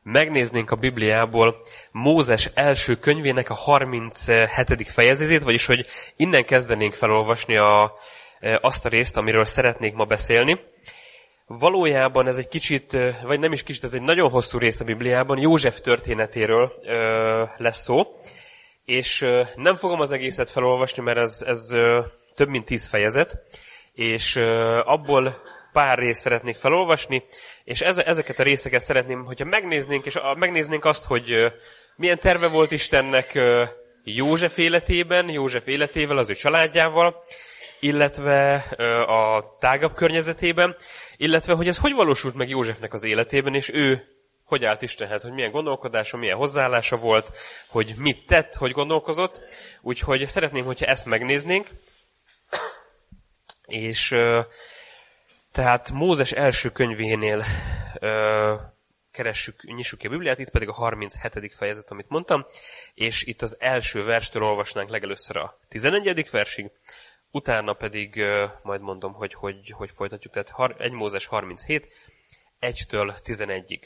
megnéznénk a Bibliából Mózes első könyvének a 37. fejezetét, vagyis hogy innen kezdenénk felolvasni azt a részt, amiről szeretnék ma beszélni. Valójában ez egy kicsit, vagy nem is kicsit, ez egy nagyon hosszú rész a Bibliában, József történetéről lesz szó, és nem fogom az egészet felolvasni, mert ez több mint 10 fejezet, és abból pár részt szeretnék felolvasni, és ezeket a részeket szeretném, hogyha megnéznénk, és megnéznénk azt, hogy milyen terve volt Istennek József életében, József életével, az ő családjával, illetve a tágabb környezetében, illetve hogy ez hogy valósult meg Józsefnek az életében, és ő hogy állt Istenhez, hogy milyen gondolkodása, milyen hozzáállása volt, hogy mit tett, hogy gondolkozott. Úgyhogy szeretném, hogyha ezt megnéznénk. És tehát Mózes első könyvénél nyissuk ki a Bibliát, itt pedig a 37. fejezet, amit mondtam, és itt az első verstől olvasnánk legelőször a 11. versig, utána pedig majd mondom, hogy folytatjuk, tehát 1 Mózes 37, 1-től 11-ig.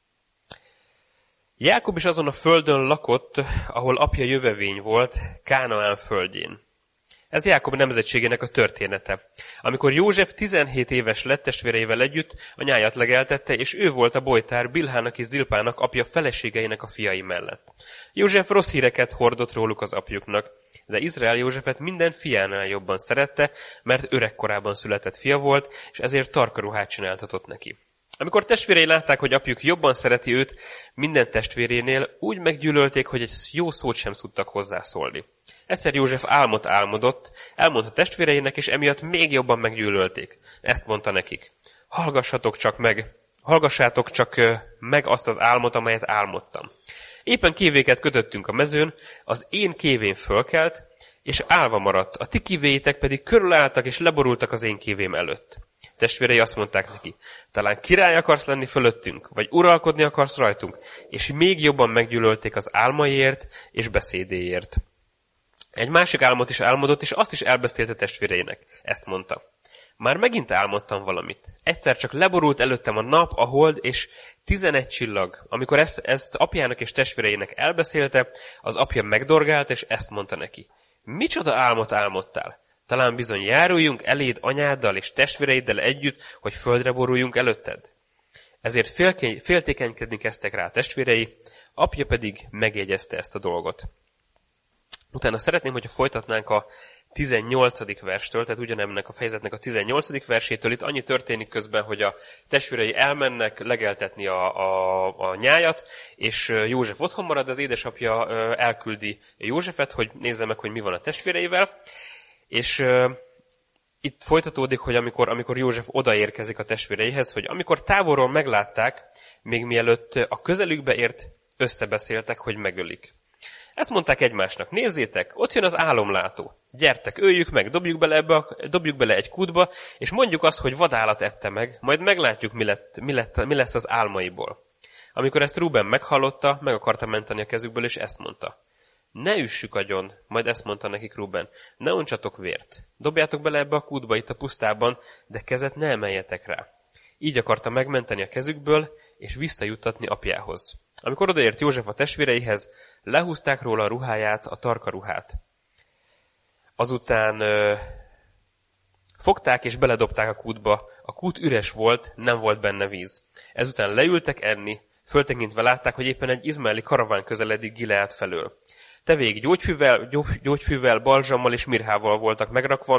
Jákob is azon a földön lakott, ahol apja jövevény volt, Kánaán földjén. Ez Jákob nemzetségének a története. Amikor József 17 éves lett testvéreivel együtt, a nyájat legeltette, és ő volt a bojtár Bilhának és Zilpának apja feleségeinek a fiai mellett. József rossz híreket hordott róluk az apjuknak, de Izrael Józsefet minden fiánál jobban szerette, mert öregkorában született fia volt, és ezért tarkaruhát csináltatott neki. Amikor testvérei látták, hogy apjuk jobban szereti őt minden testvérénél, úgy meggyűlölték, hogy egy jó szót sem tudtak hozzászólni. Egyszer József álmot álmodott, elmondta testvéreinek, és emiatt még jobban meggyűlölték. Ezt mondta nekik: hallgassátok csak meg azt az álmot, amelyet álmodtam. Éppen kévéket kötöttünk a mezőn, az én kévém fölkelt, és állva maradt, a ti kívéitek pedig körülálltak és leborultak az én kévém előtt. Testvérei azt mondták neki: talán király akarsz lenni fölöttünk, vagy uralkodni akarsz rajtunk, és még jobban meggyűlölték az álmaiért és beszédéért. Egy másik álmot is álmodott, és azt is elbeszélte testvéreinek. Ezt mondta: már megint álmodtam valamit. Egyszer csak leborult előttem a nap, a hold és 11 csillag. Amikor ezt apjának és testvéreinek elbeszélte, az apja megdorgált, és ezt mondta neki: micsoda álmot álmodtál? Talán bizony járuljunk eléd anyáddal és testvéreiddel együtt, hogy földre boruljunk előtted. Ezért féltékenykedni kezdtek rá a testvérei, apja pedig megjegyezte ezt a dolgot. Utána szeretném, hogyha folytatnánk a 18. verstől, tehát ugyanennek a fejezetnek a 18. versétől. Itt annyi történik közben, hogy a testvérei elmennek legeltetni a nyájat, és József otthon marad, az édesapja elküldi Józsefet, hogy nézze meg, hogy mi van a testvéreivel. És itt folytatódik, hogy amikor József odaérkezik a testvéreihez, hogy amikor távolról meglátták, még mielőtt a közelükbe ért, összebeszéltek, hogy megölik. Ezt mondták egymásnak: nézzétek, ott jön az álomlátó. Gyertek, öljük meg, dobjuk bele egy kútba, és mondjuk azt, hogy vadállat ette meg, majd meglátjuk, mi lesz az álmaiból. Amikor ezt Rúben meghallotta, meg akarta menteni a kezükből, és ezt mondta: ne üssük agyon, majd ezt mondta nekik Rúben: ne uncsatok vért. Dobjátok bele ebbe a kútba itt a pusztában, de kezet ne emeljetek rá. Így akarta megmenteni a kezükből, és visszajuttatni apjához. Amikor odaért József a testvéreihez, lehúzták róla a ruháját, a tarkaruhát. Azután fogták és beledobták a kútba. A kút üres volt, nem volt benne víz. Ezután leültek enni, föltekintve látták, hogy éppen egy izmaeli karaván közeledik Gileád felől. Tevék gyógyfűvel, balzsammal és mirhával voltak megrakva,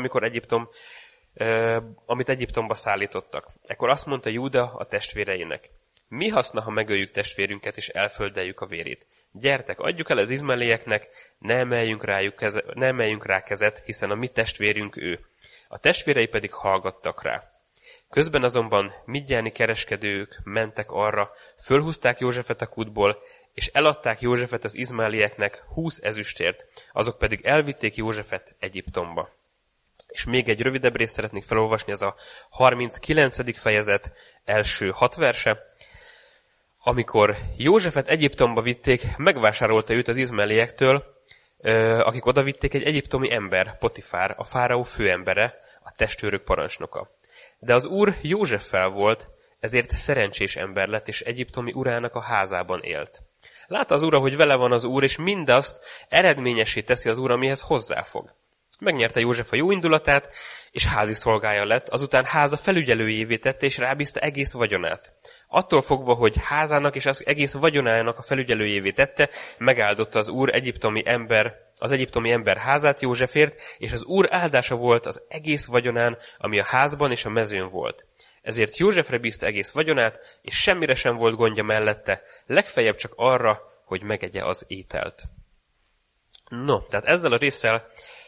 amit Egyiptomba szállítottak. Ekkor azt mondta Júda a testvéreinek: mi haszna, ha megöljük testvérünket és elföldeljük a vérét? Gyertek, adjuk el az izmaelieknek, ne emeljünk rá kezet, hiszen a mi testvérünk ő. A testvérei pedig hallgattak rá. Közben azonban midjáni kereskedők mentek arra, fölhúzták Józsefet a kútból, és eladták Józsefet az izmaelieknek 20 ezüstért, azok pedig elvitték Józsefet Egyiptomba. És még egy rövidebb részt szeretnék felolvasni, ez a 39. fejezet első 6 verse. Amikor Józsefet Egyiptomba vitték, megvásárolta őt az izmaeliektől, akik odavitték, egy egyiptomi ember, Potifár, a fáraó főembere, a testőrök parancsnoka. De az úr Józseffel volt, ezért szerencsés ember lett, és egyiptomi urának a házában élt. Látta az ura, hogy vele van az úr, és mindazt eredményessé teszi az úr, amihez hozzáfog. Megnyerte József a jó indulatát, és házi szolgája lett, azután háza felügyelőjévé tette, és rábízta egész vagyonát. Attól fogva, hogy házának és az egész vagyonájának a felügyelőjévé tette, megáldotta az úr az egyiptomi ember házát Józsefért, és az úr áldása volt az egész vagyonán, ami a házban és a mezőn volt. Ezért Józsefre bízta egész vagyonát, és semmire sem volt gondja mellette, legfeljebb csak arra, hogy megegye az ételt. No, tehát ezzel a résszel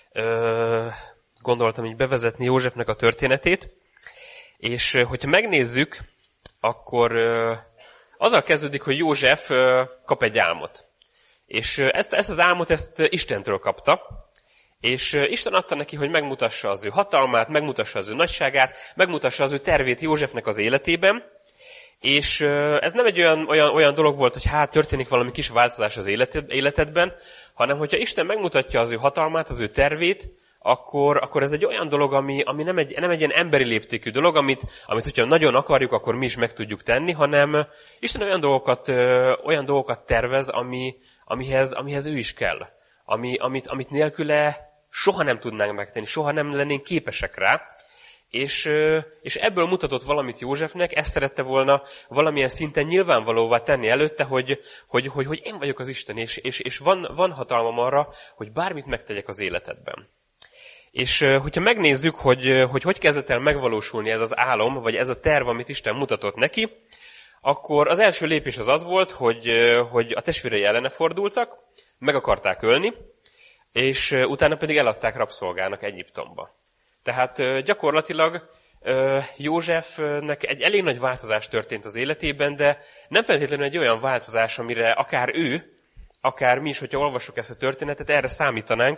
gondoltam így bevezetni Józsefnek a történetét, és hogyha megnézzük, akkor azzal kezdődik, hogy József kap egy álmot. És ezt az álmot Istentől kapta, és Isten adta neki, hogy megmutassa az ő hatalmát, megmutassa az ő nagyságát, megmutassa az ő tervét Józsefnek az életében, és ez nem egy olyan dolog volt, hogy történik valami kis változás az életedben, hanem hogyha Isten megmutatja az ő hatalmát, az ő tervét, akkor ez egy olyan dolog, ami nem egy ilyen emberi léptékű dolog, amit hogyha nagyon akarjuk, akkor mi is meg tudjuk tenni, hanem Isten olyan dolgokat tervez, amihez ő is kell. Amit nélküle soha nem tudnánk megtenni, soha nem lennénk képesek rá. És ebből mutatott valamit Józsefnek, ezt szerette volna valamilyen szinten nyilvánvalóvá tenni előtte, hogy én vagyok az Isten, és van hatalmam arra, hogy bármit megtegyek az életedben. És hogyha megnézzük, hogy kezdett el megvalósulni ez az álom, vagy ez a terv, amit Isten mutatott neki, akkor az első lépés az volt, hogy a testvérei ellene fordultak, meg akarták ölni, és utána pedig eladták rabszolgának Egyiptomba. Tehát gyakorlatilag Józsefnek egy elég nagy változás történt az életében, de nem feltétlenül egy olyan változás, amire akár ő, akár mi is, hogyha olvassuk ezt a történetet, erre számítanánk,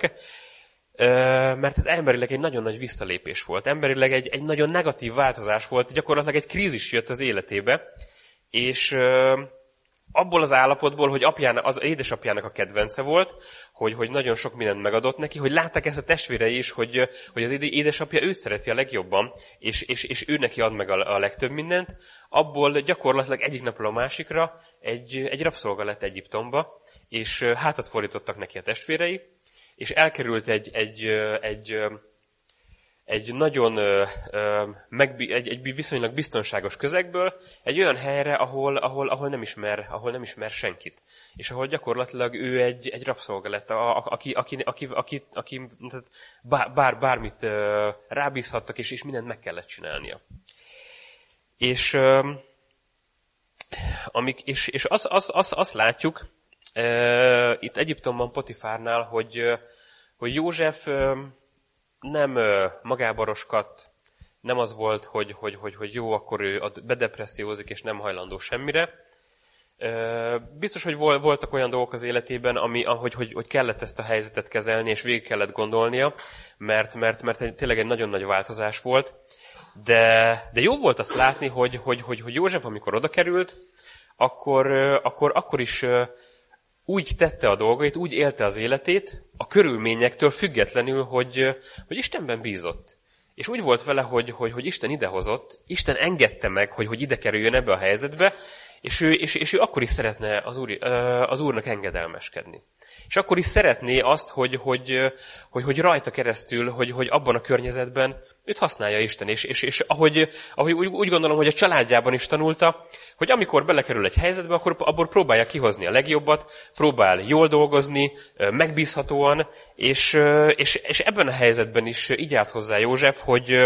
mert ez emberileg egy nagyon nagy visszalépés volt. Emberileg egy nagyon negatív változás volt, gyakorlatilag egy krízis jött az életébe, és abból az állapotból, hogy az édesapjának a kedvence volt, hogy nagyon sok mindent megadott neki, hogy látták ezt a testvérei is, hogy az édesapja őt szereti a legjobban, és ő neki ad meg a legtöbb mindent, abból gyakorlatilag egyik napról a másikra egy rabszolga lett Egyiptomba, és hátat fordítottak neki a testvérei, és elkerült egy nagyon egy viszonylag biztonságos közegből egy olyan helyre, ahol nem ismer senkit. És ahol gyakorlatilag ő egy rabszolga lett, aki bármit rábízhattak, és mindent meg kellett csinálnia. És azt látjuk itt Egyiptomban Potifárnál, hogy József nem magába roskadt, nem az volt, hogy jó, akkor ő bedepressziózik, és nem hajlandó semmire. Biztos, hogy voltak olyan dolgok az életében, hogy kellett ezt a helyzetet kezelni, és végig kellett gondolnia, mert tényleg egy nagyon nagy változás volt. De jó volt azt látni, hogy József, amikor oda került, akkor is úgy tette a dolgait, úgy élte az életét, a körülményektől függetlenül, hogy Istenben bízott. És úgy volt vele, hogy Isten idehozott, Isten engedte meg, hogy ide kerüljön ebbe a helyzetbe, és ő akkor is szeretne az Úrnak engedelmeskedni. És akkor is szeretné azt, hogy rajta keresztül, hogy abban a környezetben őt használja Isten. És ahogy úgy gondolom, hogy a családjában is tanulta, hogy amikor belekerül egy helyzetbe, akkor abból próbálja kihozni a legjobbat, próbál jól dolgozni, megbízhatóan, és ebben a helyzetben is így állt hozzá József,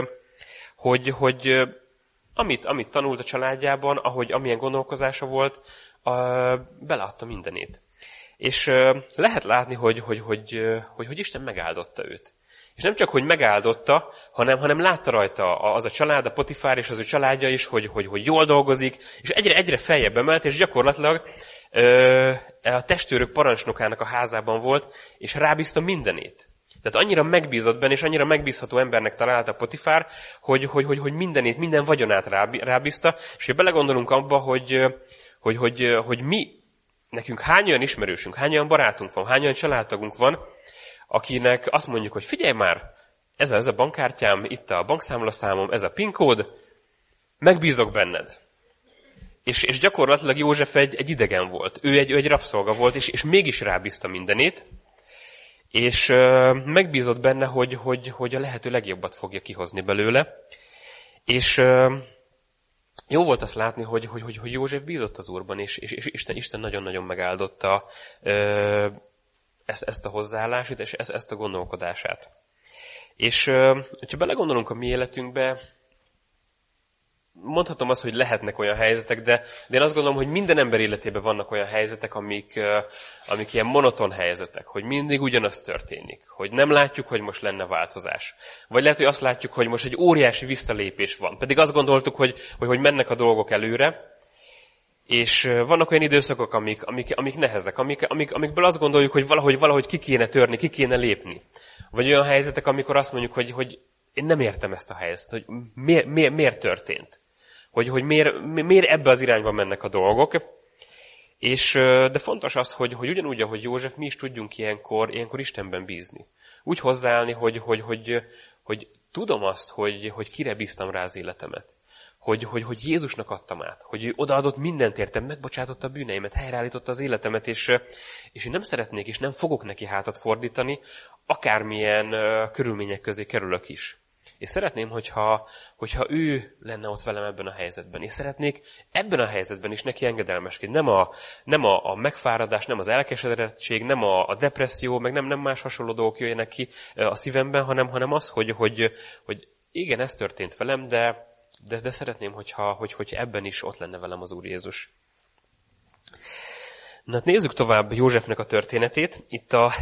hogy amit tanult a családjában, amilyen gondolkozása volt, beleadta mindenét. És lehet látni, hogy Isten megáldotta őt. És nem csak, hogy megáldotta, hanem látta rajta az a család, a Potifár és az ő családja is, hogy jól dolgozik, és egyre feljebb emelt, és gyakorlatilag a testőrök parancsnokának a házában volt, és rábízta mindenét. Tehát annyira megbízott benne, és annyira megbízható embernek találta Potifár, hogy mindenét, minden vagyonát rábízta, és ha belegondolunk abba, hogy mi, nekünk hány olyan ismerősünk, hány olyan barátunk van, hány olyan családtagunk van, akinek azt mondjuk, hogy figyelj már, ez a bankkártyám, itt a bankszámlaszámom, ez a PIN kód, megbízok benned. És gyakorlatilag József egy idegen volt. Ő egy rabszolga volt, és mégis rábízta mindenét, és megbízott benne, hogy a lehető legjobbat fogja kihozni belőle. És jó volt azt látni, hogy József bízott az Úrban, és Isten nagyon-nagyon megáldotta ezt a hozzáállását, és ezt a gondolkodását. És hogyha belegondolunk a mi életünkbe, mondhatom azt, hogy lehetnek olyan helyzetek, de én azt gondolom, hogy minden ember életében vannak olyan helyzetek, amik ilyen monoton helyzetek, hogy mindig ugyanaz történik, hogy nem látjuk, hogy most lenne változás. Vagy lehet, hogy azt látjuk, hogy most egy óriási visszalépés van. Pedig azt gondoltuk, hogy mennek a dolgok előre, és vannak olyan időszakok, amik nehezek, amikből azt gondoljuk, hogy valahogy ki kéne törni, ki kéne lépni. Vagy olyan helyzetek, amikor azt mondjuk, hogy én nem értem ezt a helyzetet, hogy miért történt. Hogy miért ebbe az irányba mennek a dolgok. De fontos az, hogy ugyanúgy, ahogy József, mi is tudjunk ilyenkor Istenben bízni. Úgy hozzáállni, hogy tudom azt, hogy kire bíztam rá az életemet. Hogy Jézusnak adtam át, hogy ő odaadott mindent értem, megbocsátotta a bűneimet, helyreállította az életemet, és én nem szeretnék, és nem fogok neki hátat fordítani, akármilyen körülmények közé kerülök is. És szeretném, hogyha ő lenne ott velem ebben a helyzetben. És szeretnék ebben a helyzetben is neki engedelmeskedni. Nem a megfáradás, nem az elkeseredettség, nem a depresszió, meg nem más hasonló dolgok jöjjenek ki a szívemben, hanem az, hogy igen, ez történt velem, de szeretném, hogy ebben is ott lenne velem az Úr Jézus. Na hát nézzük tovább Józsefnek a történetét. Itt a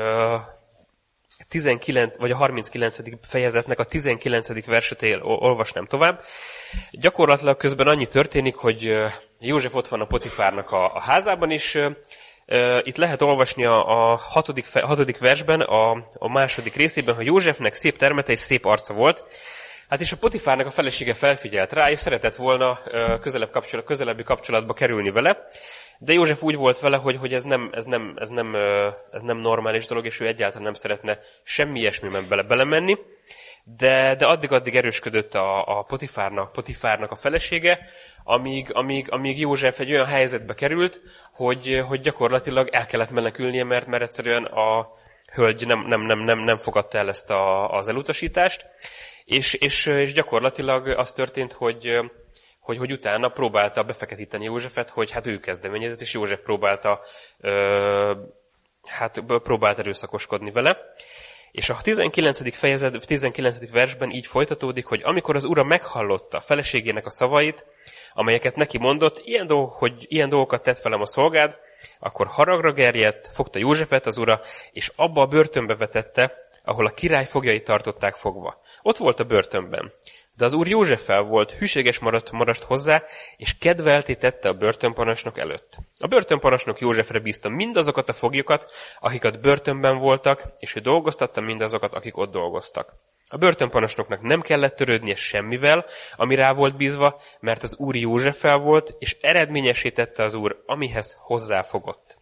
19, vagy a 39. fejezetnek a 19. verset olvasnám tovább. Gyakorlatilag közben annyi történik, hogy József ott van a Potifárnak a házában, és itt lehet olvasni a 6. versben, a második részében, hogy Józsefnek szép termete és szép arca volt. Hát és a Potifárnak a felesége felfigyelt rá, és szeretett volna közelebbi kapcsolatba kerülni vele. De József úgy volt vele, hogy ez nem normális dolog, és ő egyáltalán nem szeretne semmi ilyesmiben belemenni. De addig erősködött a Potifárnak a felesége, amíg József egy olyan helyzetbe került, hogy gyakorlatilag el kellett menekülnie, mert egyszerűen a hölgy nem fogadta el ezt az elutasítást. És gyakorlatilag az történt, hogy utána próbálta befeketíteni Józsefet, hogy hát ő kezdeményezett, és József próbált erőszakoskodni vele. És a 19. versben így folytatódik, hogy amikor az ura meghallotta feleségének a szavait, amelyeket neki mondott, ilyen dolgokat tett velem a szolgád, akkor haragra gerjedt, fogta Józsefet az ura, és abba a börtönbe vetette, ahol a király foglyait tartották fogva. Ott volt a börtönben. De az úr Józseffel volt, hűséges maradt hozzá, és kedvelté tette a börtönparancsnok előtt. A börtönparancsnok Józsefre bízta mindazokat a foglyokat, akik ott börtönben voltak, és ő dolgoztatta mindazokat, akik ott dolgoztak. A börtönparancsnoknak nem kellett törődnie semmivel, ami rá volt bízva, mert az úr Józseffel volt, és eredményessé tette az úr, amihez hozzáfogott.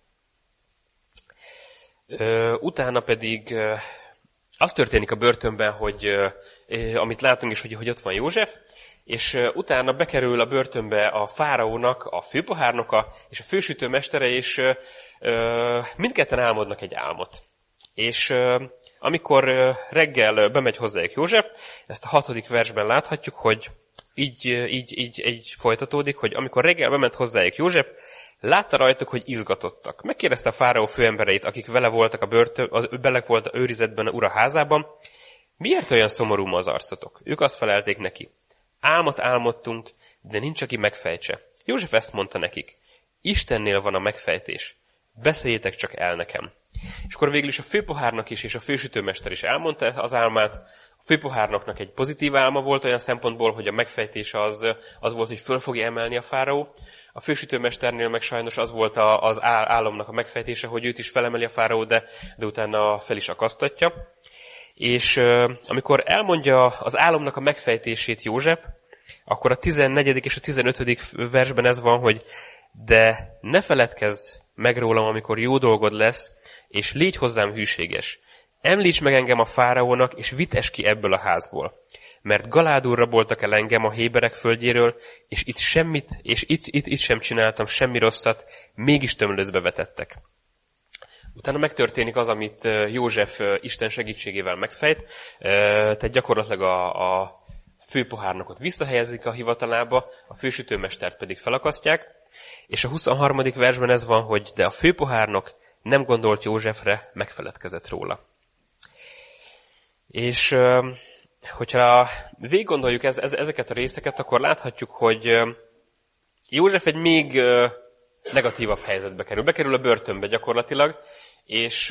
Utána pedig az történik a börtönben, hogy amit látunk is, hogy ott van József, és utána bekerül a börtönbe a fáraónak, a főpohárnoka és a fősütőmestere, és mindketten álmodnak egy álmot. És amikor reggel bemegy hozzájuk József, ezt a 6. versben láthatjuk, hogy így folytatódik, hogy amikor reggel bement hozzájuk József, látta rajtuk, hogy izgatottak. Megkérdezte a fáraó főembereit, akik vele voltak bele volt a őrizetben a ura házában, miért olyan szomorú ma az arcotok? Ők azt felelték neki. Álmot álmodtunk, de nincs, aki megfejtse. József ezt mondta nekik. Istennél van a megfejtés. Beszéljétek csak el nekem. És akkor végül is a főpohárnak is és a fősütőmester is elmondta az álmát. A főpohárnoknak egy pozitív álma volt olyan szempontból, hogy a megfejtés az volt, hogy föl fogja emelni a fáraó. A fősütőmesternél meg sajnos az volt az álomnak a megfejtése, hogy őt is felemeli a fáraó, de utána fel is akasztatja. És amikor elmondja az álomnak a megfejtését József, akkor a 14. és a 15. versben ez van, hogy de ne feledkezz meg rólam, amikor jó dolgod lesz, és légy hozzám hűséges. Említs meg engem a fáraónak, és vites ki ebből a házból. mert galádul raboltak el engem a héberek földjéről, és itt sem csináltam semmi rosszat, mégis tömlözbe vetettek. Utána megtörténik az, amit József Isten segítségével megfejt, tehát gyakorlatilag a főpohárnokot visszahelyezik a hivatalába, a fősütőmestert pedig felakasztják, és a 23. versben ez van, hogy de a főpohárnok nem gondolt Józsefre, megfeledkezett róla. És hogyha végig gondoljuk ezeket a részeket, akkor láthatjuk, hogy József egy még negatívabb helyzetbe kerül. Bekerül a börtönbe gyakorlatilag, és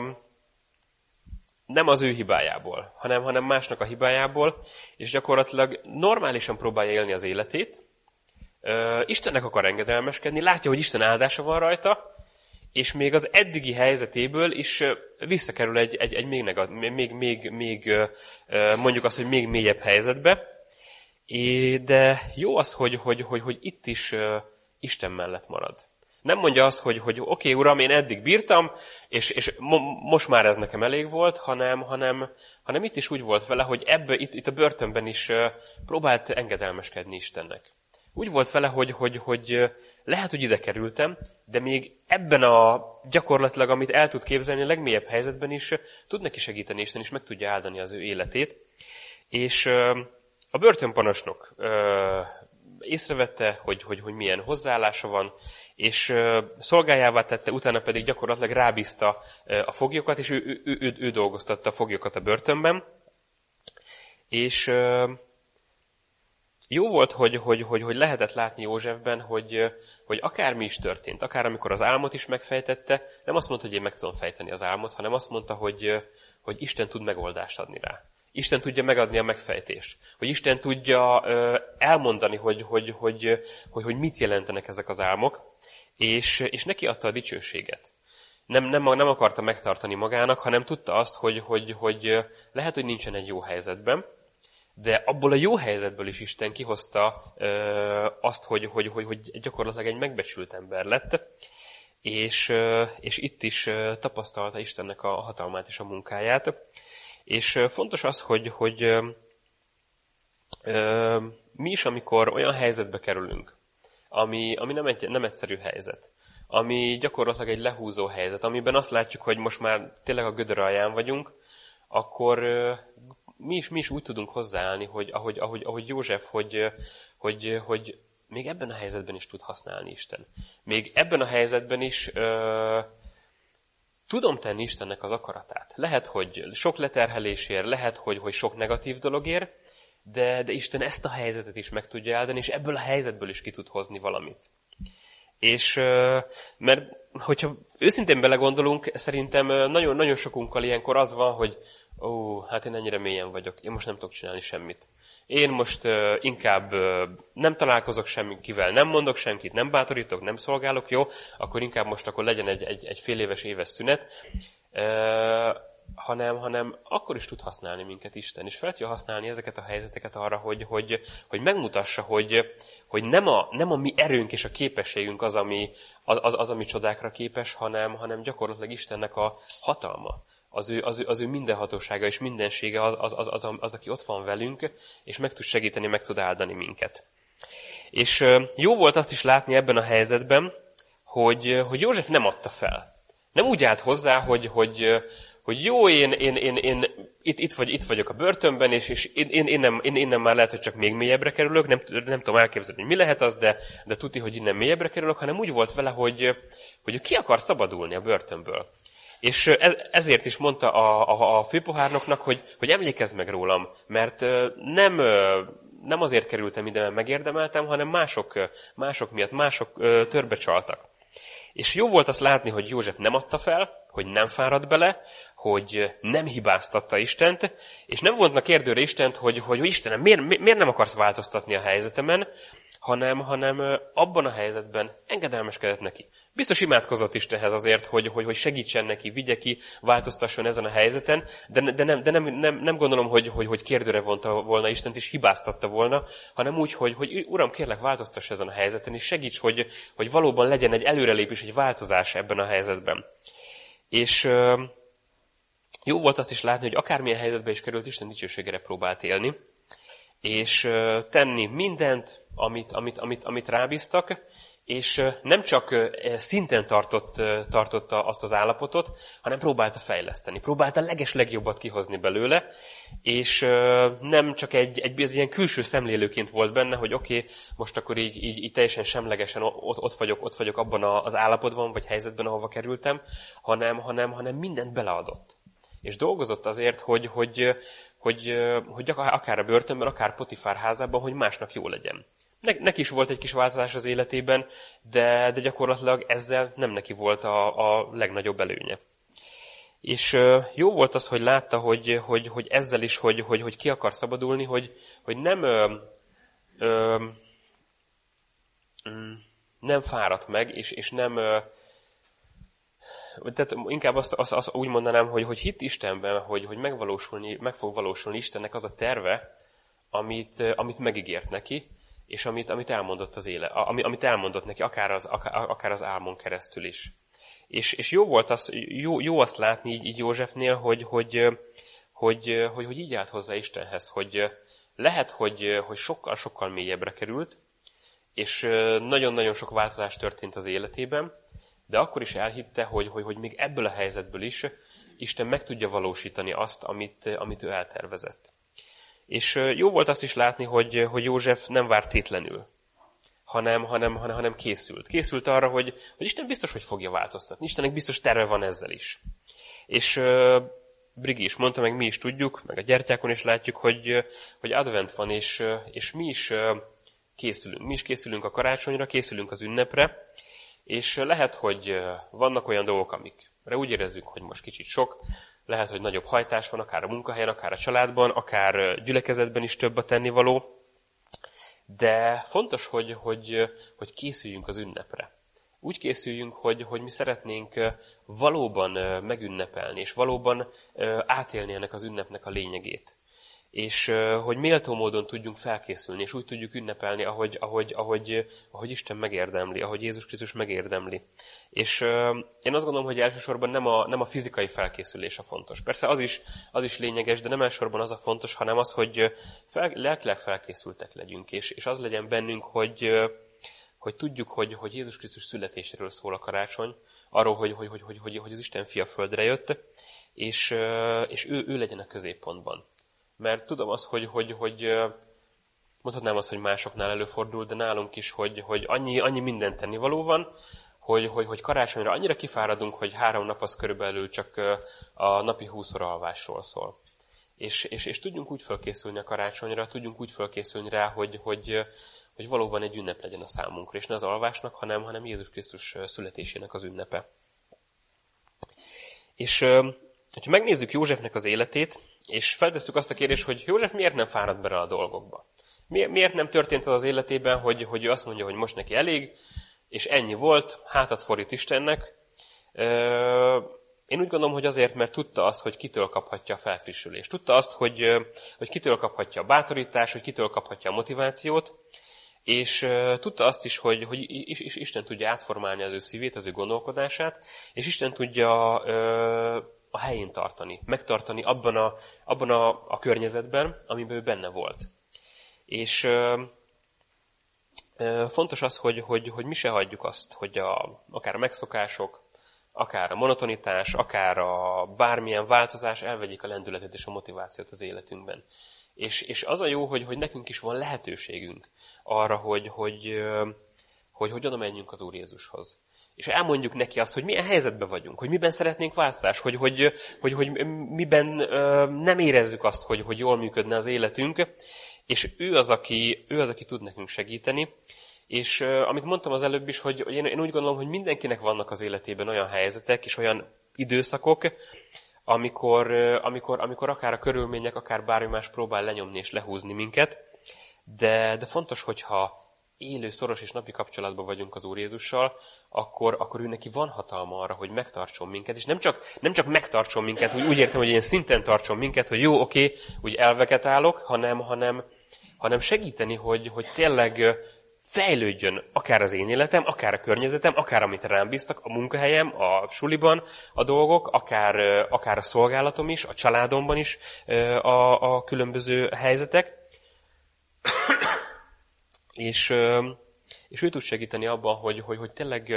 nem az ő hibájából, hanem másnak a hibájából, és gyakorlatilag normálisan próbálja élni az életét. Istennek akar engedelmeskedni, látja, hogy Isten áldása van rajta, és még az eddigi helyzetéből is visszakerül egy még mondjuk azt, hogy még mélyebb helyzetbe. De jó az, hogy itt is Isten mellett marad. Nem mondja azt, hogy oké, uram, én eddig bírtam, és most már ez nekem elég volt, hanem itt is úgy volt vele, hogy itt a börtönben is próbált engedelmeskedni Istennek. Úgy volt vele, hogy lehet, hogy ide kerültem, de még ebben a gyakorlatilag, amit el tud képzelni, a legmélyebb helyzetben is tud neki segíteni, Isten is meg tudja áldani az ő életét. És a börtönparancsnok észrevette, hogy milyen hozzáállása van, és szolgájává tette, utána pedig gyakorlatilag rábízta a foglyokat, és ő dolgoztatta a foglyokat a börtönben. És jó volt, hogy lehetett látni Józsefben, hogy akármi is történt, akár amikor az álmot is megfejtette, nem azt mondta, hogy én meg tudom fejteni az álmot, hanem azt mondta, hogy Isten tud megoldást adni rá. Isten tudja megadni a megfejtést. Hogy Isten tudja elmondani, hogy mit jelentenek ezek az álmok, és neki adta a dicsőséget. Nem akarta megtartani magának, hanem tudta azt, hogy lehet, hogy nincsen egy jó helyzetben, de abból a jó helyzetből is Isten kihozta azt, hogy gyakorlatilag egy megbecsült ember lett, és itt is tapasztalta Istennek a hatalmát és a munkáját. És fontos az, hogy mi is, amikor olyan helyzetbe kerülünk, ami nem egyszerű helyzet, ami gyakorlatilag egy lehúzó helyzet, amiben azt látjuk, hogy most már tényleg a gödör alján vagyunk, akkor mi is úgy tudunk hozzáállni, hogy ahogy József, hogy még ebben a helyzetben is tud használni Isten. Még ebben a helyzetben is tudom tenni Istennek az akaratát. Lehet, hogy sok leterhelésért, lehet, hogy sok negatív dologért, de Isten ezt a helyzetet is meg tudja áldani, és ebből a helyzetből is ki tud hozni valamit. És mert hogyha őszintén belegondolunk, szerintem nagyon sokunkkal ilyenkor az van, hogy hát én ennyire mélyen vagyok, én most nem tudok csinálni semmit. Én most inkább nem találkozok semmikivel, nem mondok semmit, nem bátorítok, nem szolgálok, jó, akkor inkább most legyen egy fél éves szünet, hanem akkor is tud használni minket Isten, és fel tudja használni ezeket a helyzeteket arra, hogy megmutassa, hogy nem a mi erőnk és a képességünk az, ami csodákra képes, hanem gyakorlatilag Istennek a hatalma. Az ő mindenhatósága és mindensége az, aki ott van velünk, és meg tud segíteni, meg tud áldani minket. És jó volt azt is látni ebben a helyzetben, hogy József nem adta fel. Nem úgy állt hozzá, hogy jó, én itt vagyok a börtönben, és én innen már lehet, hogy csak még mélyebbre kerülök, nem tudom elképzelni, hogy mi lehet az, de tuti, hogy innen mélyebbre kerülök, hanem úgy volt vele, hogy ki akar szabadulni a börtönből. És ezért is mondta a főpohárnoknak, hogy emlékezz meg rólam, mert nem azért kerültem ide, mert megérdemeltem, hanem mások miatt, mások törbe csaltak. És jó volt azt látni, hogy József nem adta fel, hogy nem fáradt bele, hogy nem hibáztatta Istent, és nem vontna kérdőre Istent, hogy Istenem, miért nem akarsz változtatni a helyzetemen, hanem abban a helyzetben engedelmeskedett neki. Biztos imádkozott Istenhez azért, hogy segítsen neki, vigye ki, változtasson ezen a helyzeten, de nem gondolom, hogy kérdőre vonta volna Istent, és hibáztatta volna, hanem úgy, hogy Uram, kérlek, változtass ezen a helyzeten, és segíts, hogy valóban legyen egy előrelépés, egy változás ebben a helyzetben. És jó volt azt is látni, hogy akármilyen helyzetben is került, Isten dicsőségére próbált élni. és tenni mindent, amit rábíztak, és nem csak szinten tartotta azt az állapotot, hanem próbálta fejleszteni. Próbálta legjobbat kihozni belőle, és nem csak egy ilyen külső szemlélőként volt benne, hogy oké, most akkor így teljesen semlegesen ott vagyok abban az állapotban, vagy helyzetben, ahova kerültem, hanem mindent beleadott. És dolgozott azért, hogy akár a börtönben, akár Potifár házában, hogy másnak jó legyen. Neki is volt egy kis változás az életében, de gyakorlatilag ezzel nem neki volt a legnagyobb előnye. És jó volt az, hogy látta, hogy ezzel is, hogy ki akar szabadulni, hogy nem fáradt meg, és nem... Tehát inkább azt úgy mondanám, hogy hitt Istenben, hogy meg fog valósulni Istennek az a terve, amit megígért neki, és amit elmondott amit elmondott neki, akár az álmon keresztül is. És jó volt jó azt látni így Józsefnél, hogy így állt hozzá Istenhez, hogy lehet, hogy sokkal mélyebbre került, és nagyon-nagyon sok változás történt az életében, de akkor is elhitte, hogy még ebből a helyzetből is Isten meg tudja valósítani azt, amit ő eltervezett. És jó volt azt is látni, hogy József nem várt tétlenül, hanem készült. Készült arra, hogy Isten biztos, hogy fogja változtatni. Istennek biztos terve van ezzel is. És Brigi is mondta, meg mi is tudjuk, meg a gyertyákon is látjuk, hogy advent van, és mi is készülünk. Mi is készülünk a karácsonyra, készülünk az ünnepre, és lehet, hogy vannak olyan dolgok, amikre úgy érezzük, hogy most kicsit sok, lehet, hogy nagyobb hajtás van, akár a munkahelyen, akár a családban, akár gyülekezetben is több a tennivaló, de fontos, hogy készüljünk az ünnepre. Úgy készüljünk, hogy mi szeretnénk valóban megünnepelni, és valóban átélni ennek az ünnepnek a lényegét. És hogy méltó módon tudjunk felkészülni, és úgy tudjuk ünnepelni, ahogy Isten megérdemli, ahogy Jézus Krisztus megérdemli. És én azt gondolom, hogy elsősorban nem a fizikai felkészülés a fontos. Persze az is lényeges, de nem elsősorban az a fontos, hanem az, hogy lelkileg felkészültek legyünk, és az legyen bennünk, hogy tudjuk, hogy Jézus Krisztus születéséről szól a karácsony, arról, hogy az Isten fia földre jött, és ő legyen a középpontban. Mert tudom azt, hogy mondhatnám azt, hogy másoknál előfordul, de nálunk is, hogy annyi minden tennivaló van, hogy karácsonyra annyira kifáradunk, hogy 3 nap az körülbelül csak a napi 20 óra alvásról szól. És tudjunk úgy felkészülni a karácsonyra, tudjunk úgy felkészülni rá, hogy valóban egy ünnep legyen a számunkra, és ne az alvásnak, hanem Jézus Krisztus születésének az ünnepe. És ha megnézzük Józsefnek az életét, és feltesszük azt a kérdést, hogy József miért nem fáradt bele a dolgokba? Miért nem történt az életében, hogy ő azt mondja, hogy most neki elég, és ennyi volt, hátat fordít Istennek. Én úgy gondolom, hogy azért, mert tudta azt, hogy kitől kaphatja a felfrissülést. Tudta azt, hogy kitől kaphatja a bátorítást, hogy kitől kaphatja a motivációt, és tudta azt is, hogy Isten tudja átformálni az ő szívét, az ő gondolkodását, és Isten tudja a helyén tartani, megtartani abban a környezetben, amiben ő benne volt. És fontos az, hogy mi se hagyjuk azt, hogy akár a megszokások, akár a monotonitás, akár a bármilyen változás elvegyék a lendületet és a motivációt az életünkben. És az a jó, hogy nekünk is van lehetőségünk arra, hogy oda menjünk az Úr Jézushoz. És elmondjuk neki azt, hogy milyen helyzetben vagyunk, hogy miben szeretnénk változást, hogy miben nem érezzük azt, hogy jól működne az életünk, és ő az, aki tud nekünk segíteni. És amit mondtam az előbb is, hogy én úgy gondolom, hogy mindenkinek vannak az életében olyan helyzetek és olyan időszakok, amikor akár a körülmények, akár bármi más próbál lenyomni és lehúzni minket, de fontos, hogyha élő, szoros és napi kapcsolatban vagyunk az Úr Jézussal, akkor ő neki van hatalma arra, hogy megtartson minket, és nem csak megtartson minket, úgy értem, hogy ilyen szinten tartson minket, hogy jó, oké, úgy elveket állok, hanem segíteni, hogy tényleg fejlődjön akár az én életem, akár a környezetem, akár amit rám bíztak, a munkahelyem, a suliban a dolgok, akár a szolgálatom is, a családomban is a különböző helyzetek, és ő tud segíteni abban, hogy tényleg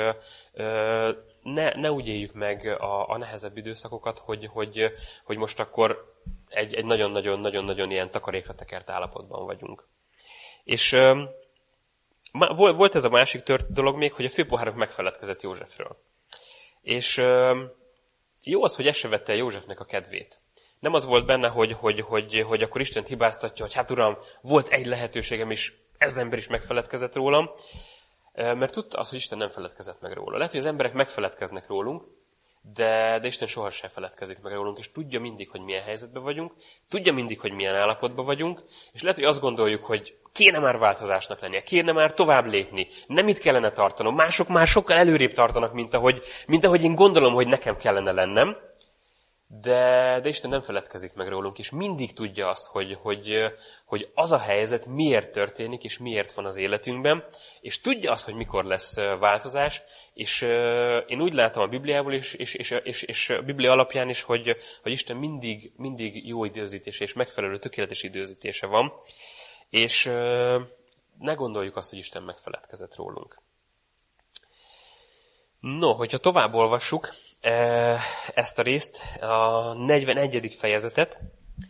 ne úgy éljük meg a nehezebb időszakokat, hogy most akkor egy nagyon-nagyon ilyen takarékra tekert állapotban vagyunk. És volt ez a másik dolog még, hogy a főpohárnok megfeledkezett Józsefről. És jó az, hogy ez se vette el Józsefnek a kedvét. Nem az volt benne, hogy akkor Istent hibáztatja, hogy hát uram, volt egy lehetőségem, és ez ember is megfeledkezett rólam, mert tudta az, hogy Isten nem feledkezett meg róla. Lehet, hogy az emberek megfeledkeznek rólunk, de Isten sohasem feledkezik meg rólunk, és tudja mindig, hogy milyen helyzetben vagyunk, tudja mindig, hogy milyen állapotban vagyunk, és lehet, hogy azt gondoljuk, hogy kéne már változásnak lennie, kéne már tovább lépni, nem itt kellene tartanom, mások már sokkal előrébb tartanak, mint ahogy én gondolom, hogy nekem kellene lennem, de Isten nem feledkezik meg rólunk, és mindig tudja azt, hogy az a helyzet miért történik, és miért van az életünkben, és tudja azt, hogy mikor lesz változás, és én úgy látom a Bibliából is, és a Biblia alapján is, hogy Isten mindig jó időzítése, és megfelelő tökéletes időzítése van, és ne gondoljuk azt, hogy Isten megfeledkezett rólunk. No, hogyha tovább olvassuk ezt a részt, a 41. fejezetet,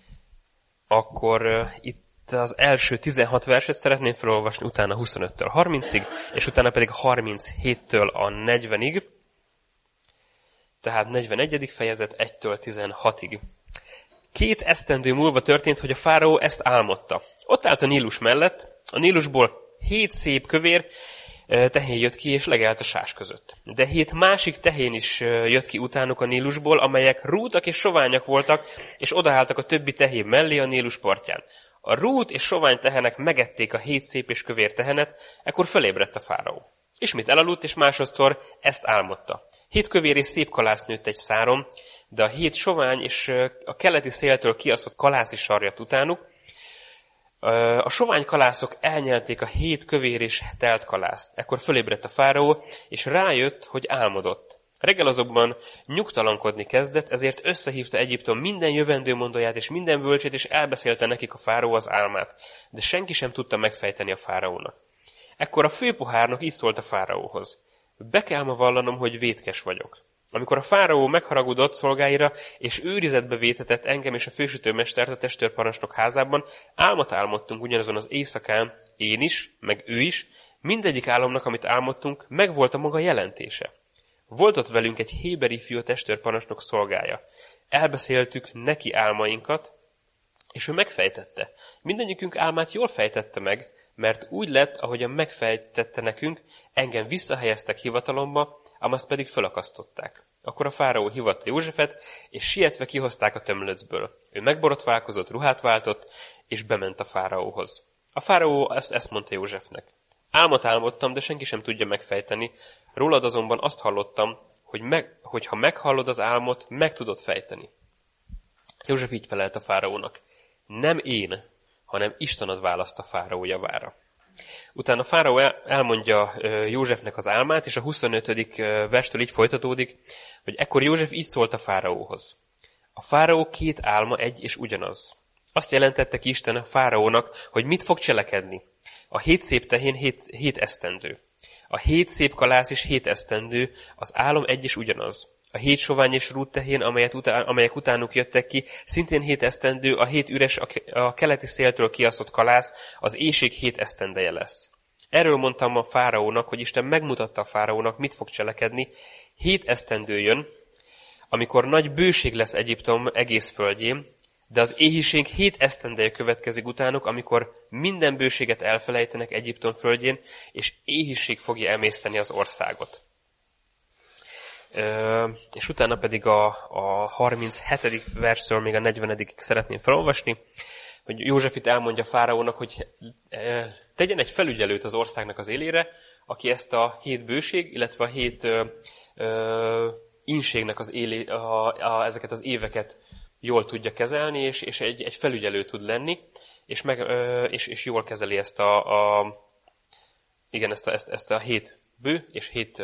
akkor itt az első 16 verset szeretném felolvasni, utána 25-től 30-ig, és utána pedig 37-től a 40-ig. Tehát 41. fejezet 1-től 16-ig. 2 esztendő múlva történt, hogy a fáraó ezt álmodta. Ott állt a Nílus mellett, a Nílusból 7 szép kövér tehén jött ki, és legelt a sás között. De 7 másik tehén is jött ki utánuk a Nílusból, amelyek rútak és soványak voltak, és odaálltak a többi tehén mellé a Nílus partján. A rút és sovány tehenek megették a 7 szép és kövér tehenet, ekkor fölébredt a fáraó. Ismét elaludt, és másodszor ezt álmodta. 7 kövér és szép kalász nőtt egy száron, de a 7 sovány és a keleti széltől kiaszott kalász is sarjadt utánuk. A sovány kalászok elnyelték a 7 kövér és telt kalászt. Ekkor fölébredt a fáraó, és rájött, hogy álmodott. Reggel azonban nyugtalankodni kezdett, ezért összehívta Egyiptom minden jövendőmondóját és minden bölcsét, és elbeszélte nekik a fáraó az álmát. De senki sem tudta megfejteni a fáraónak. Ekkor a főpohárnok így szólt a fáraóhoz. Be kell ma vallanom, hogy vétkes vagyok. Amikor a fáraó megharagudott szolgáira, és őrizetbe vétetett engem és a fősütőmestert a testőrparancsnok házában, álmot álmodtunk ugyanazon az éjszakán, én is, meg ő is, mindegyik álomnak, amit álmodtunk, megvolt a maga jelentése. Volt ott velünk egy héber fiú, a testőrparancsnok szolgája. Elbeszéltük neki álmainkat, és ő megfejtette. Mindegyikünk álmát jól fejtette meg, mert úgy lett, ahogyan megfejtette nekünk, engem visszahelyeztek hivatalomba, ám azt pedig fölakasztották. Akkor a fáraó hívatta Józsefet, és sietve kihozták a tömlöcből. Ő megborotválkozott, ruhát váltott, és bement a fáraóhoz. A fáraó ezt mondta Józsefnek. Álmot álmodtam, de senki sem tudja megfejteni. Rólad azonban azt hallottam, hogy ha meghallod az álmot, meg tudod fejteni. József így felelt a fáraónak. Nem én, hanem Isten ad választ a fáraó javára. Utána a fáraó elmondja Józsefnek az álmát, és a 25. verstől így folytatódik, hogy ekkor József így szólt a fáraóhoz. A fáraó 2 álma egy és ugyanaz. Azt jelentette ki Isten a fáraónak, hogy mit fog cselekedni. A 7 szép tehén 7 esztendő. A 7 szép kalász is 7 esztendő, az álom egy és ugyanaz. A 7 sovány és rút tehén, amelyek utánuk jöttek ki, szintén 7 esztendő, a 7 üres, a keleti széltől kiaszott kalász, az éjség 7 esztendeje lesz. Erről mondtam a fáraónak, hogy Isten megmutatta a fáraónak, mit fog cselekedni. 7 esztendő jön, amikor nagy bőség lesz Egyiptom egész földjén, de az éhíség 7 esztendeje következik utánuk, amikor minden bőséget elfelejtenek Egyiptom földjén, és éhíség fogja emészteni az országot. És utána pedig a 37. verstől még a 40. szeretném felolvasni, hogy József itt elmondja fáraónak, hogy tegyen egy felügyelőt az országnak az élére, aki ezt a 7 bőség, illetve a 7 ínségnek az ezeket az éveket jól tudja kezelni, és egy felügyelő tud lenni, és jól kezeli ezt ezt a 7 bő és 7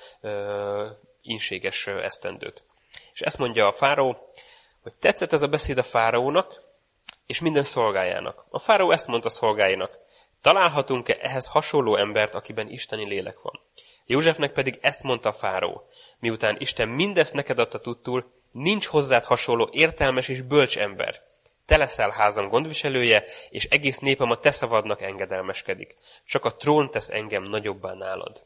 ínséges esztendőt. És ezt mondja a fáraó, hogy tetszett ez a beszéd a fáraónak, és minden szolgájának. A fáraó ezt mondta szolgáinak: találhatunk-e ehhez hasonló embert, akiben isteni lélek van? Józsefnek pedig ezt mondta a fáraó: miután Isten mindezt neked adta tudtul, nincs hozzád hasonló értelmes és bölcs ember. Te leszel házam gondviselője, és egész népem a te szavadnak engedelmeskedik. Csak a trón tesz engem nagyobbá nálad.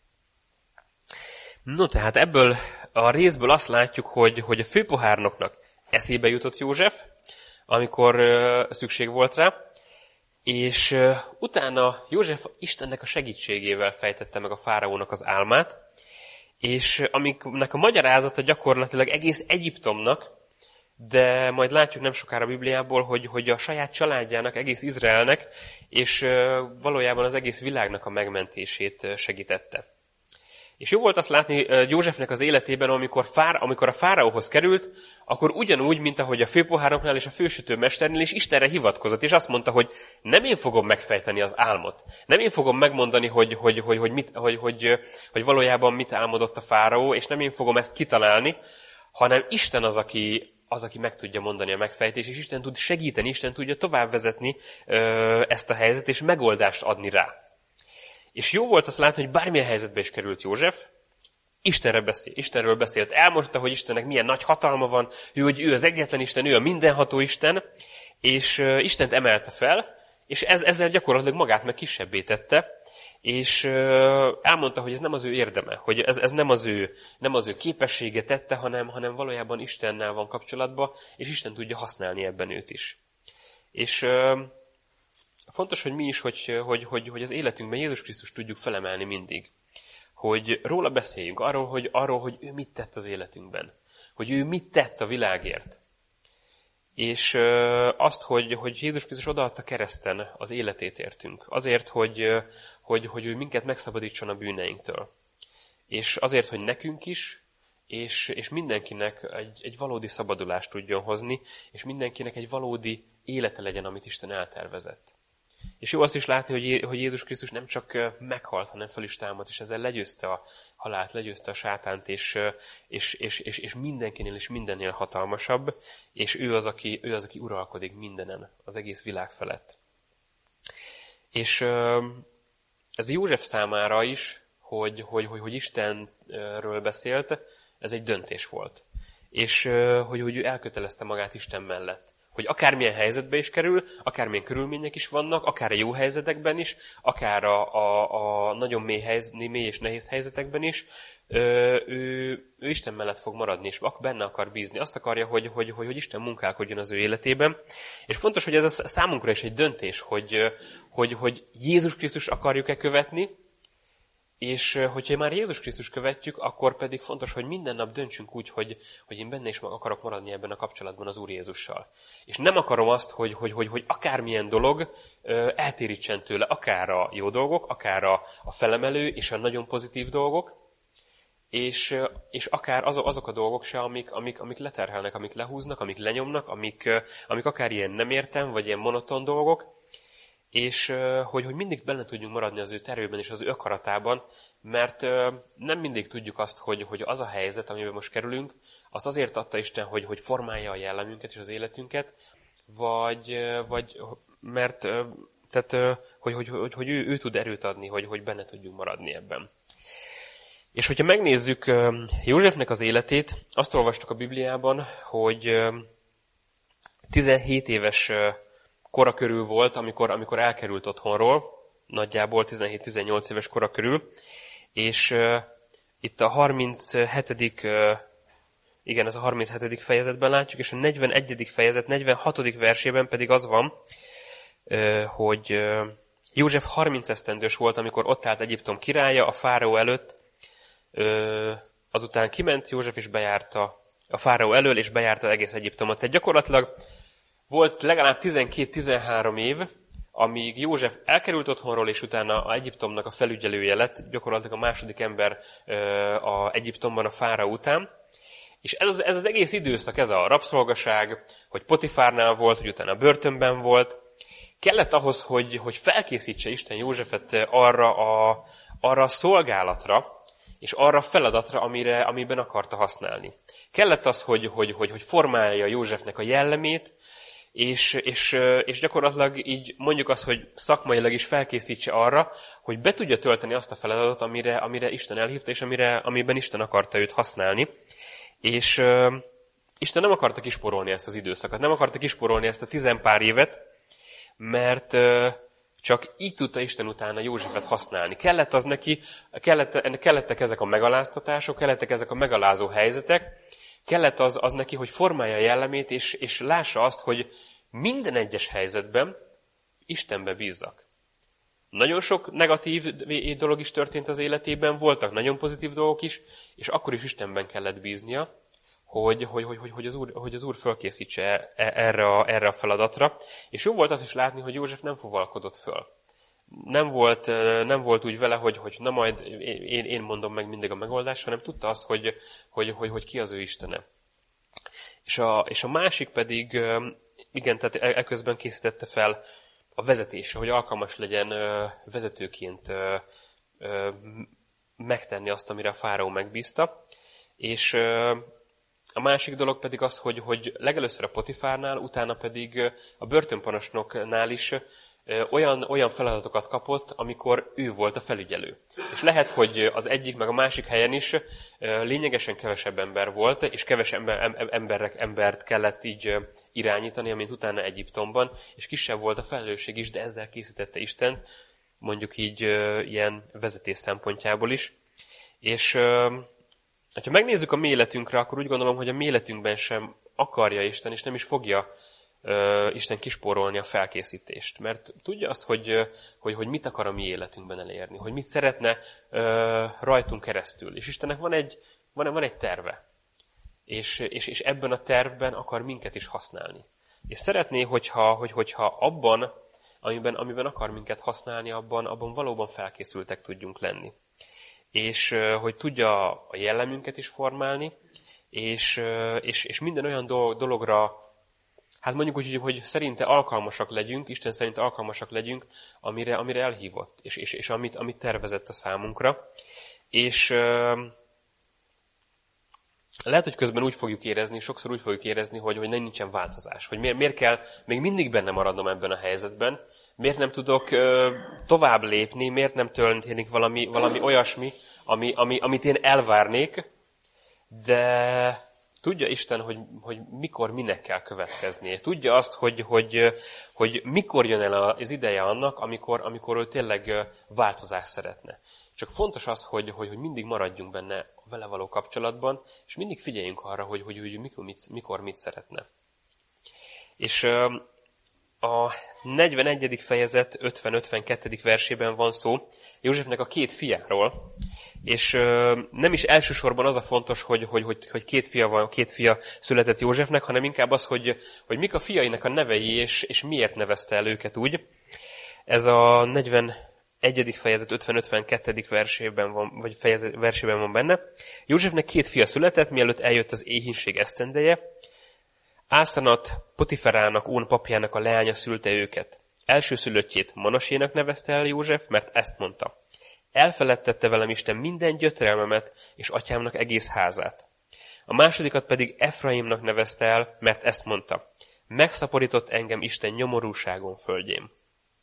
No, tehát ebből a részből azt látjuk, hogy a főpohárnoknak eszébe jutott József, amikor szükség volt rá, és utána József Istennek a segítségével fejtette meg a fáraónak az álmát, és amiknek a magyarázata gyakorlatilag egész Egyiptomnak, de majd látjuk nem sokára a Bibliából, hogy a saját családjának, egész Izraelnek, és valójában az egész világnak a megmentését segítette. És jó volt azt látni Józsefnek az életében, amikor a fáraóhoz került, akkor ugyanúgy, mint ahogy a főpohároknál és a fősütőmesternél is Istenre hivatkozott, és azt mondta, hogy nem én fogom megfejteni az álmot. Nem én fogom megmondani, hogy valójában mit álmodott a fáraó, és nem én fogom ezt kitalálni, hanem Isten az, aki meg tudja mondani a megfejtést, és Isten tud segíteni, Isten tudja továbbvezetni ezt a helyzetet, és megoldást adni rá. És jó volt azt látni, hogy bármilyen helyzetbe is került József, Istenről beszélt. Elmondta, hogy Istennek milyen nagy hatalma van, hogy ő az egyetlen Isten, ő a mindenható Isten, és Istent emelte fel, és ezzel gyakorlatilag magát meg kisebbé tette, és elmondta, hogy ez nem az ő érdeme, hogy ez nem az ő képessége tette, hanem valójában Istennel van kapcsolatban, és Isten tudja használni ebben őt is. És fontos, hogy mi is, hogy az életünkben Jézus Krisztust tudjuk felemelni mindig. Hogy róla beszéljünk, arról, hogy ő mit tett az életünkben. Hogy ő mit tett a világért. És azt, hogy Jézus Krisztus odaadta kereszten az életét értünk. Azért, hogy ő minket megszabadítson a bűneinktől. És azért, hogy nekünk is, és mindenkinek egy valódi szabadulást tudjon hozni, és mindenkinek egy valódi élete legyen, amit Isten eltervezett. És jó azt is látni, hogy Jézus Krisztus nem csak meghalt, hanem fel is támadt, és ezzel legyőzte a halált, legyőzte a sátánt, és mindenkinél és mindennél hatalmasabb, és ő az, aki uralkodik mindenen, az egész világ felett. És ez József számára is, hogy Istenről beszélt, ez egy döntés volt. És hogy ő elkötelezte magát Isten mellett. Hogy akármilyen helyzetbe is kerül, akármilyen körülmények is vannak, akár a jó helyzetekben is, akár a nagyon mély és nehéz helyzetekben is, ő Isten mellett fog maradni, és benne akar bízni. Azt akarja, hogy Isten munkálkodjon az ő életében. És fontos, hogy ez számunkra is egy döntés, hogy Jézus Krisztus akarjuk-e követni, és hogyha már Jézus Krisztus követjük, akkor pedig fontos, hogy minden nap döntsünk úgy, hogy én benne is akarok maradni ebben a kapcsolatban az Úr Jézussal. És nem akarom azt, hogy akármilyen dolog eltérítsen tőle, akár a jó dolgok, akár a felemelő és a nagyon pozitív dolgok, és akár azok a dolgok se, amik leterhelnek, amik lehúznak, amik lenyomnak, amik akár ilyen nem értem, vagy ilyen monoton dolgok, és hogy mindig benne tudjunk maradni az ő tervében és az ő akaratában, mert nem mindig tudjuk azt, hogy az a helyzet, amiben most kerülünk, az azért adta Isten, hogy formálja a jellemünket és az életünket, vagy mert hogy ő tud erőt adni, hogy benne tudjunk maradni ebben. És hogyha megnézzük Józsefnek az életét, azt olvastuk a Bibliában, hogy 17 éves kora körül volt, amikor elkerült otthonról, nagyjából 17-18 éves kora körül, és itt a 37. Ez a 37. fejezetben látjuk, és a 41. fejezet 46. versében pedig az van, hogy József 30 esztendős volt, amikor ott állt Egyiptom királya a fáraó előtt, azután kiment József és bejárta a fáraó elől, és bejárta egész Egyiptomot. Tehát gyakorlatilag volt legalább 12-13 év, amíg József elkerült otthonról, és utána a Egyiptomnak a felügyelője lett, gyakorlatilag a második ember a Egyiptomban a fáraó után. És ez az egész időszak, ez a rabszolgaság, hogy Potifárnál volt, hogy utána börtönben volt, kellett ahhoz, hogy felkészítse Isten Józsefet arra a szolgálatra, és arra a feladatra, amiben akarta használni. Kellett az, hogy formálja Józsefnek a jellemét, és gyakorlatilag így mondjuk azt, hogy szakmailag is felkészítse arra, hogy be tudja tölteni azt a feladatot, amire Isten elhívta, és amiben Isten akarta őt használni. És Isten nem akarta kisporolni ezt az időszakot, nem akarta kisporolni ezt a 10 pár évet, mert csak így tudta Isten utána Józsefet használni. Kellettek ezek a megaláztatások, kellettek ezek a megalázó helyzetek, kellett az neki, hogy formálja a jellemét, és lássa azt, hogy minden egyes helyzetben Istenbe bízzak. Nagyon sok negatív dolog is történt az életében, voltak nagyon pozitív dolgok is, és akkor is Istenben kellett bíznia, hogy az Úr fölkészítse erre a feladatra. És jó volt az is látni, hogy József nem fuvalkodott föl. Nem volt úgy vele, hogy na majd én mondom meg mindig a megoldást, hanem tudta azt, hogy ki az ő Istene. És a másik pedig, igen, tehát eközben készítette fel a vezetésre, hogy alkalmas legyen vezetőként megtenni azt, amire a fáraó megbízta. És a másik dolog pedig az, hogy legelőször a Potifárnál, utána pedig a börtönparancsnoknál is olyan feladatokat kapott, amikor ő volt a felügyelő. És lehet, hogy az egyik meg a másik helyen is lényegesen kevesebb ember volt, és kevesebb embert kellett így irányítani, amint utána Egyiptomban, és kisebb volt a felelősség is, de ezzel készítette Istent, mondjuk így ilyen vezetés szempontjából is. És ha megnézzük a mi életünkre, akkor úgy gondolom, hogy a mi életünkben sem akarja Isten, és nem is fogja Isten kispórolni a felkészítést. Mert tudja azt, hogy mit akar a mi életünkben elérni, hogy mit szeretne rajtunk keresztül. És Istennek van egy terve. És ebben a tervben akar minket is használni. És szeretné, hogyha abban, amiben akar minket használni, abban valóban felkészültek tudjunk lenni. És hogy tudja a jellemünket is formálni, és minden olyan dologra, hát mondjuk úgy, hogy szerinte alkalmasak legyünk, Isten szerint alkalmasak legyünk, amire elhívott, és amit tervezett a számunkra. És lehet, hogy közben úgy fogjuk érezni, sokszor úgy fogjuk érezni, hogy nincsen változás. Hogy miért kell még mindig benne maradnom ebben a helyzetben, miért nem tudok tovább lépni, miért nem történik valami olyasmi, amit én elvárnék, de tudja Isten, hogy mikor minek kell következnie. Tudja azt, hogy mikor jön el az ideje annak, amikor ő tényleg változást szeretne. Csak fontos az, hogy mindig maradjunk benne a vele való kapcsolatban, és mindig figyeljünk arra, hogy mikor mit szeretne. És a 41. fejezet 50-52. versében van szó Józsefnek a 2 fiáról, és nem is elsősorban az a fontos, hogy 2 fia van, 2 fia született Józsefnek, hanem inkább az, hogy mik a fiainak a nevei, és miért nevezte el őket úgy. Ez a 41. fejezet 50-52. versében van, vagy versében van benne. Józsefnek 2 fia született, mielőtt eljött az éhínség esztendeje. Ászanat, Potiferának, Ón papjának a leánya szülte őket. Elsőszülöttjét Manasénak nevezte el József, mert ezt mondta. Elfeledtette velem Isten minden gyötrelmemet, és atyámnak egész házát. A másodikat pedig Efraimnak nevezte el, mert ezt mondta. Megszaporított engem Isten nyomorúságon földjén.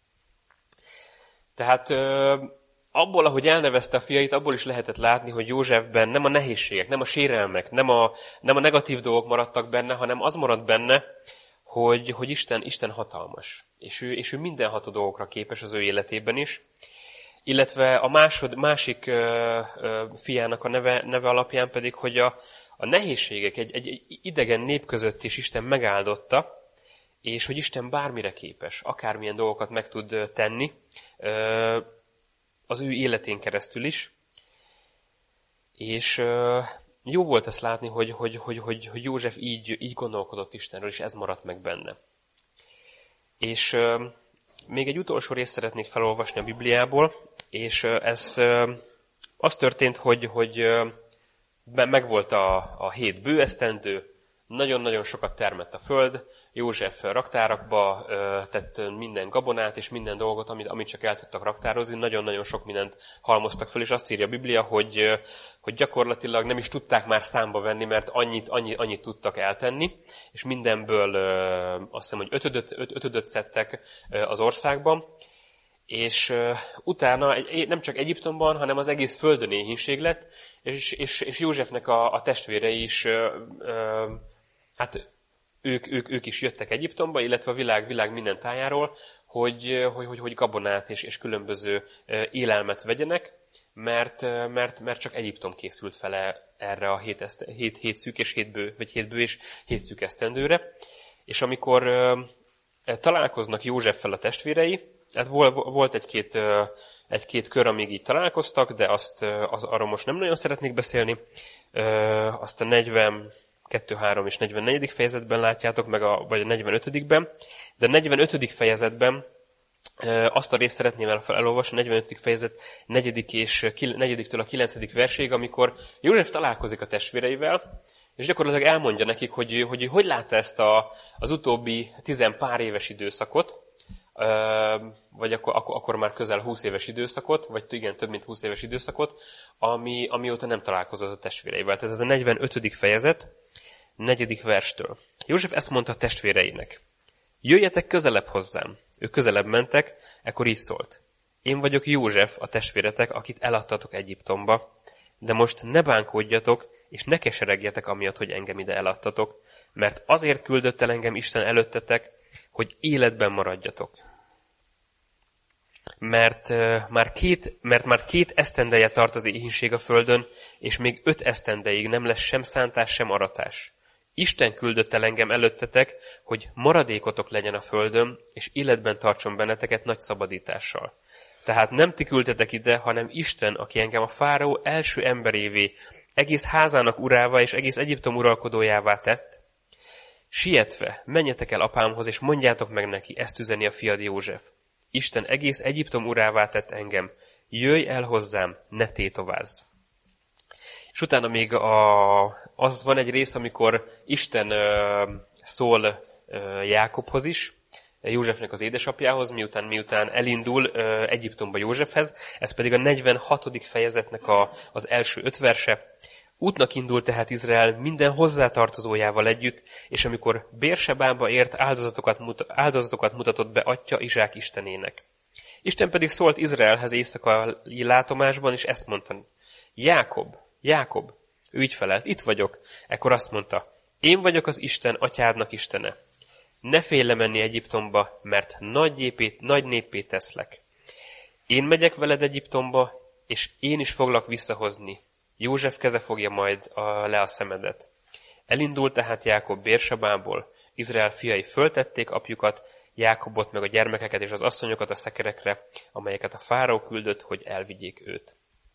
Tehát abból, ahogy elnevezte a fiait, abból is lehetett látni, hogy Józsefben nem a nehézségek, nem a sérelmek, nem a negatív dolgok maradtak benne, hanem az maradt benne, hogy Isten hatalmas. És ő mindenható dolgokra képes az ő életében is. Illetve a másik fiának a neve alapján pedig, hogy a nehézségek egy idegen nép között is Isten megáldotta, és hogy Isten bármire képes, akármilyen dolgokat meg tud tenni, az ő életén keresztül is. És jó volt ezt látni, hogy József így gondolkodott Istenről, és ez maradt meg benne. És még egy utolsó részt szeretnék felolvasni a Bibliából, és ez az történt, hogy megvolt a 7 bőesztendő, Nagyon-nagyon sokat termett a föld, József raktárakba tett minden gabonát és minden dolgot, amit csak el tudtak raktározni, nagyon-nagyon sok mindent halmoztak föl, és azt írja a Biblia, hogy gyakorlatilag nem is tudták már számba venni, mert annyit tudtak eltenni, és mindenből azt hiszem, hogy ötödöt szedtek az országban, és utána nem csak Egyiptomban, hanem az egész földön éhínség lett, és Józsefnek a testvérei is, hát ők is jöttek Egyiptomba, illetve a világ minden tájáról, hogy gabonát és különböző élelmet vegyenek, mert csak Egyiptom készült fele erre a 7 szűk és 7 bő, vagy 7 bő és 7 szűk esztendőre. És amikor találkoznak Józseffel a testvérei, hát volt egy-két kör, amíg így találkoztak, de arról most nem nagyon szeretnék beszélni. Azt a 42, 3 és 44. fejezetben látjátok, vagy a 45-ben. De a 45. fejezetben azt a részt szeretném elolvasni, a 45. fejezet 4-től a 9. verséig, amikor József találkozik a testvéreivel, és gyakorlatilag elmondja nekik, hogy látta ezt az utóbbi 10 pár éves időszakot, vagy akkor már közel 20 éves időszakot, vagy igen, több mint 20 éves időszakot, amióta nem találkozott a testvéreivel. Tehát ez a 45. fejezet, 4. verstől. József ezt mondta a testvéreinek. Jöjjetek közelebb hozzám. Ők közelebb mentek, ekkor így szólt. Én vagyok József, a testvéretek, akit eladtatok Egyiptomba, de most ne bánkódjatok, és ne keseregjetek amiatt, hogy engem ide eladtatok, mert azért küldött el engem Isten előttetek, hogy életben maradjatok. Mert már 2 esztendeje tart az éhínség a földön, és még 5 esztendeig nem lesz sem szántás, sem aratás. Isten küldött el engem előttetek, hogy maradékotok legyen a földön, és életben tartson benneteket nagy szabadítással. Tehát nem ti küldtetek ide, hanem Isten, aki engem a fáraó első emberévé, egész házának urává és egész Egyiptom uralkodójává tett. Sietve, menjetek el apámhoz, és mondjátok meg neki, ezt üzeni a fiad József. Isten egész Egyiptom urává tett engem. Jöjj el hozzám, ne tétovázz. És utána még az van egy rész, amikor Isten szól Jákobhoz is, Józsefnek az édesapjához, miután elindul Egyiptomba Józsefhez. Ez pedig a 46. fejezetnek az első 5 verse. Útnak indult tehát Izrael minden hozzátartozójával együtt, és amikor Bérsebába ért, áldozatokat mutatott be atya Izsák istenének. Isten pedig szólt Izraelhez éjszakai látomásban, és ezt mondta. Jákob, ő így felelt, itt vagyok. Ekkor azt mondta, én vagyok az Isten, atyádnak Istene. Ne félj lemenni Egyiptomba, mert nagy néppé teszlek. Én megyek veled Egyiptomba, és én is foglak visszahozni. József keze fogja majd le a szemedet. Elindult tehát Jákob Bérsebából, Izrael fiai föltették apjukat, Jákobot meg a gyermekeket és az asszonyokat a szekerekre, amelyeket a fáraó küldött, hogy elvigyék őt.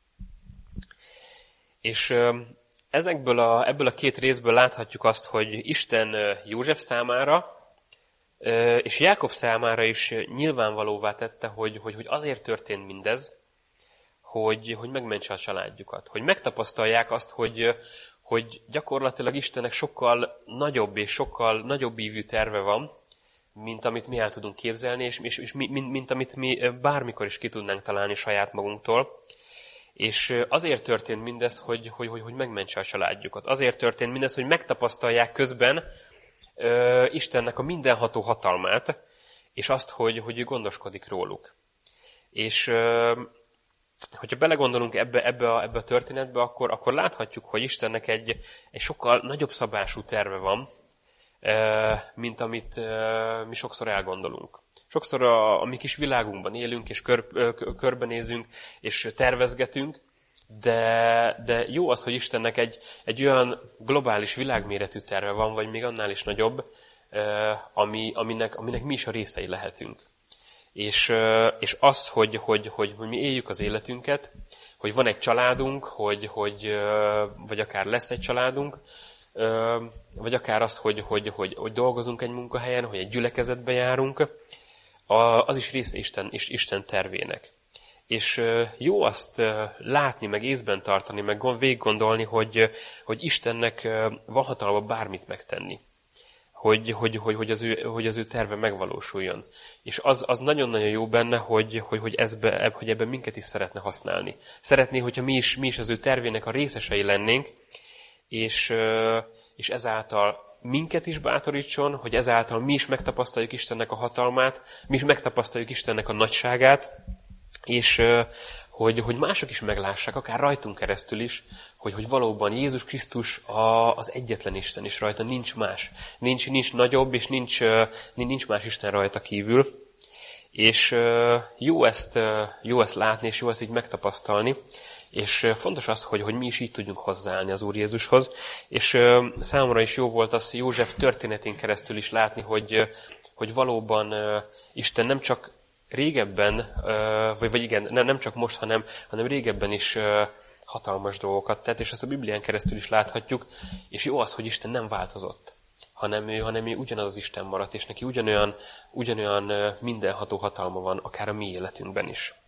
És ebből a 2 részből láthatjuk azt, hogy Isten József számára és Jákob számára is nyilvánvalóvá tette, hogy azért történt mindez, hogy megmentse a családjukat. Hogy megtapasztalják azt, hogy gyakorlatilag Istennek sokkal nagyobb és sokkal nagyobb ívű terve van, mint amit mi el tudunk képzelni, és mint amit mi bármikor is ki tudnánk találni saját magunktól. És azért történt mindez, hogy megmentse a családjukat. Azért történt mindez, hogy megtapasztalják közben Istennek a mindenható hatalmát, és azt, hogy ő gondoskodik róluk. És hogyha belegondolunk ebbe a történetbe, akkor láthatjuk, hogy Istennek egy sokkal nagyobb szabású terve van, mint amit mi sokszor elgondolunk. Sokszor a mi kis világunkban élünk, és körbenézünk, és tervezgetünk, de jó az, hogy Istennek egy olyan globális világméretű terve van, vagy még annál is nagyobb, aminek mi is a részei lehetünk. És az, hogy mi éljük az életünket, hogy van egy családunk, vagy akár lesz egy családunk, vagy akár az, hogy dolgozunk egy munkahelyen, hogy egy gyülekezetbe járunk, az is része Isten tervének. És jó azt látni, meg észben tartani, meg végig hogy Istennek van hatalma bármit megtenni. Hogy az ő terve megvalósuljon. És az nagyon-nagyon jó benne, hogy ebben minket is szeretne használni. Szeretné, hogyha mi is az ő tervének a részesei lennénk, és ezáltal minket is bátorítson, hogy ezáltal mi is megtapasztaljuk Istennek a hatalmát, mi is megtapasztaljuk Istennek a nagyságát, és hogy mások is meglássák, akár rajtunk keresztül is, hogy valóban Jézus Krisztus az egyetlen Isten, és rajta nincs más. Nincs nagyobb, és nincs más Isten rajta kívül. És jó ezt látni, és jó ezt így megtapasztalni. És fontos az, hogy mi is így tudjunk hozzáállni az Úr Jézushoz. És számomra is jó volt az József történetén keresztül is látni, hogy valóban Isten nem csak régebben, vagy igen, nem csak most, hanem régebben is hatalmas dolgokat tett, és ezt a Biblián keresztül is láthatjuk, és jó az, hogy Isten nem változott, hanem ő ugyanaz az Isten maradt, és neki ugyanolyan mindenható hatalma van, akár a mi életünkben is.